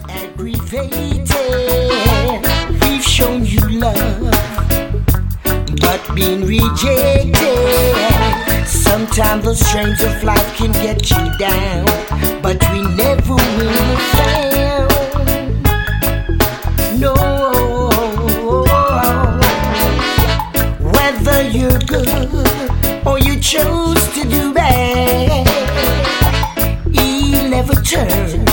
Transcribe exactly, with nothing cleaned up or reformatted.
aggravated. We've shown you love, but been rejected. Sometimes the strains of life can get you down, but we never will fail. No, whether you're good or you chose to do bad, he'll never turn